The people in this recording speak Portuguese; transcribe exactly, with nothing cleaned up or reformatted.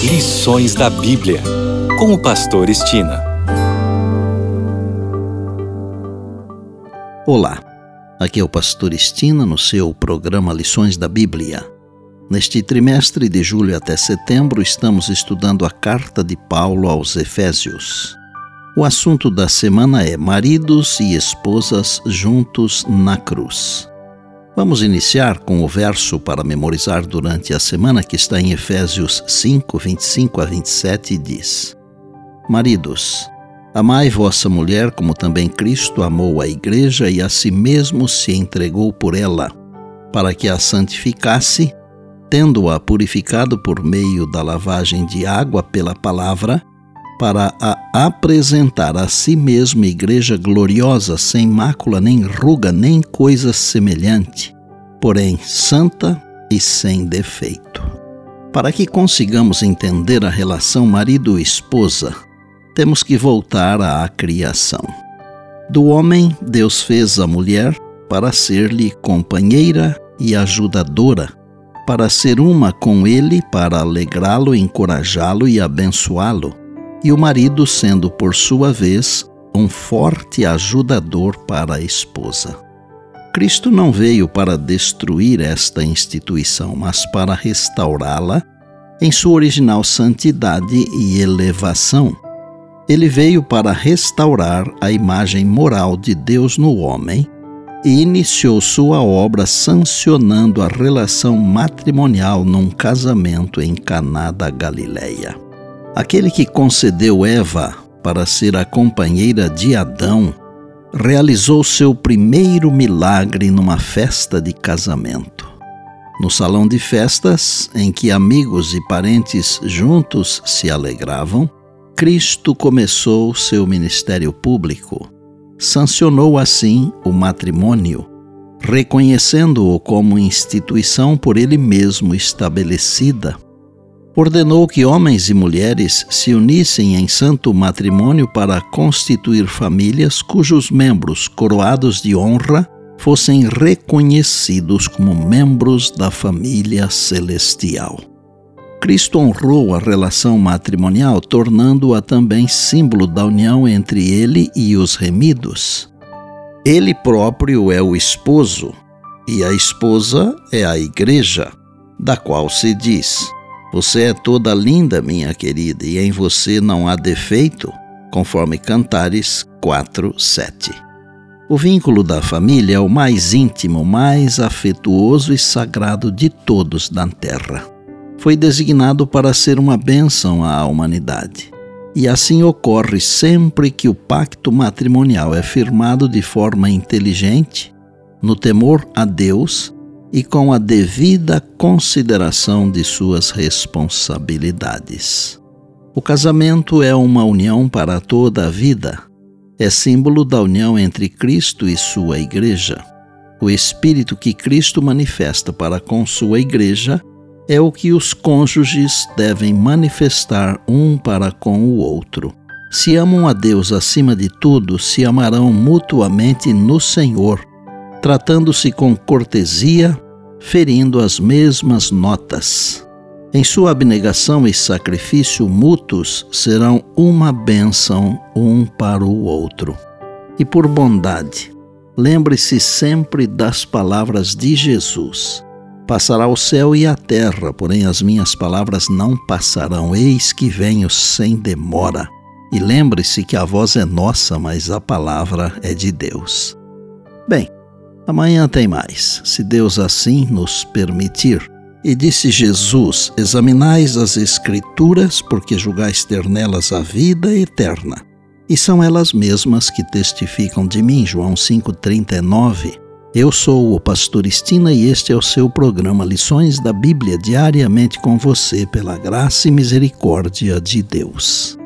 Lições da Bíblia, com o pastor Estina. Olá, aqui é o pastor Estina no seu programa Lições da Bíblia. Neste trimestre de julho até setembro estamos estudando a carta de Paulo aos Efésios. O assunto da semana é maridos e esposas juntos na cruz. Vamos iniciar com o verso para memorizar durante a semana que está em Efésios cinco, vinte e cinco a vinte e sete e diz: Maridos, amai vossa mulher como também Cristo amou a igreja e a si mesmo se entregou por ela, para que a santificasse, tendo-a purificado por meio da lavagem de água pela palavra, para a apresentar a si mesma igreja gloriosa, sem mácula, nem ruga, nem coisa semelhante, porém santa e sem defeito. Para que consigamos entender a relação marido-esposa, temos que voltar à criação. Do homem, Deus fez a mulher para ser-lhe companheira e ajudadora, para ser uma com ele, para alegrá-lo, encorajá-lo e abençoá-lo, e o marido sendo, por sua vez, um forte ajudador para a esposa. Cristo não veio para destruir esta instituição, mas para restaurá-la em sua original santidade e elevação. Ele veio para restaurar a imagem moral de Deus no homem e iniciou sua obra sancionando a relação matrimonial num casamento em Caná da Galileia. Aquele que concedeu Eva para ser a companheira de Adão, realizou seu primeiro milagre numa festa de casamento. No salão de festas, em que amigos e parentes juntos se alegravam, Cristo começou seu ministério público. Sancionou assim o matrimônio, reconhecendo-o como instituição por ele mesmo estabelecida. Ordenou que homens e mulheres se unissem em santo matrimônio para constituir famílias cujos membros, coroados de honra, fossem reconhecidos como membros da família celestial. Cristo honrou a relação matrimonial, tornando-a também símbolo da união entre ele e os remidos. Ele próprio é o esposo, e a esposa é a igreja, da qual se diz: Você é toda linda, minha querida, e em você não há defeito, conforme Cantares quatro, sete. O vínculo da família é o mais íntimo, mais afetuoso e sagrado de todos na terra. Foi designado para ser uma bênção à humanidade. E assim ocorre sempre que o pacto matrimonial é firmado de forma inteligente, no temor a Deus e com a devida consideração de suas responsabilidades. O casamento é uma união para toda a vida. É símbolo da união entre Cristo e sua igreja. O espírito que Cristo manifesta para com sua igreja é o que os cônjuges devem manifestar um para com o outro. Se amam a Deus acima de tudo, se amarão mutuamente no Senhor, tratando-se com cortesia, ferindo as mesmas notas. Em sua abnegação e sacrifício mútuos serão uma bênção um para o outro. E por bondade, lembre-se sempre das palavras de Jesus: Passará o céu e a terra, porém as minhas palavras não passarão. Eis que venho sem demora. E lembre-se que a voz é nossa, mas a palavra é de Deus. Bem, amanhã tem mais, se Deus assim nos permitir. E disse Jesus: Examinais as Escrituras, porque julgais ter nelas a vida eterna. E são elas mesmas que testificam de mim. João cinco, trinta e nove. Eu sou o pastor Estina e este é o seu programa Lições da Bíblia, diariamente com você, pela graça e misericórdia de Deus.